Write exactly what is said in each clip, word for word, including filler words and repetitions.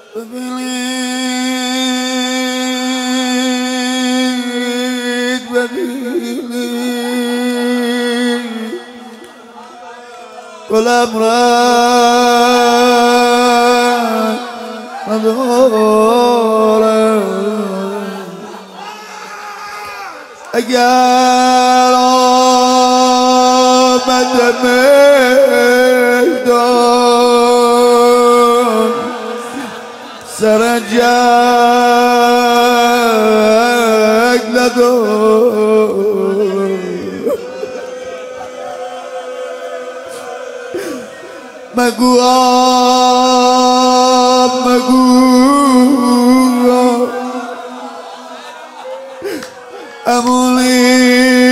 ببینید ببینید گلم رنگ نداره اگر آمده میدان سر جنگ نداره مگو آب مگو امونی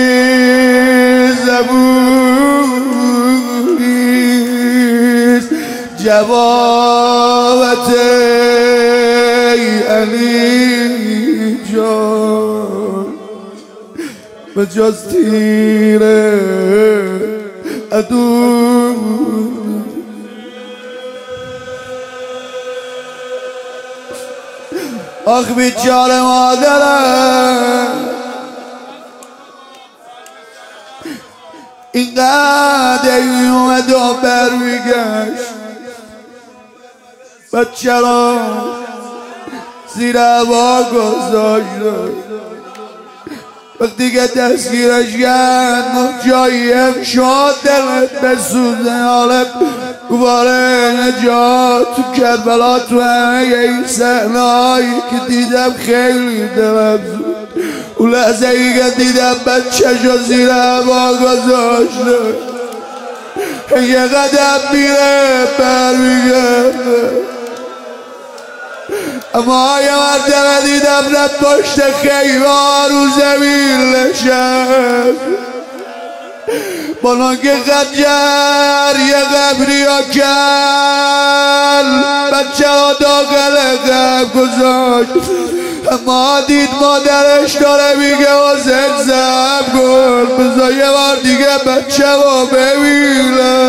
زبونیست جوابت ای علی جان به جز تیره ادون آخ بیچاره مادرم اینقدر این اومد و بر میگشت بچه را زیر هوا گذاشت وقتی که دستگیرش کرد جاییم شد دلت بسوزه حالت دوباره نجات تو کربلا تو همه این صحنه هایی که دیدم خیلی دلم زود اون لحظه ای که دیدم بچه شو زیر هوا گذاشته یه قدم میره برمیگرده اما یه مرتبه دیدم رد پشت خیمه رو زمین نشست با که خنجر یه قبری ها کن بچه ها داخل قبر گذاشت اما دید مادرش داره میگه حسین صبر کن بذار یه بار دیگه بچه ها ببینم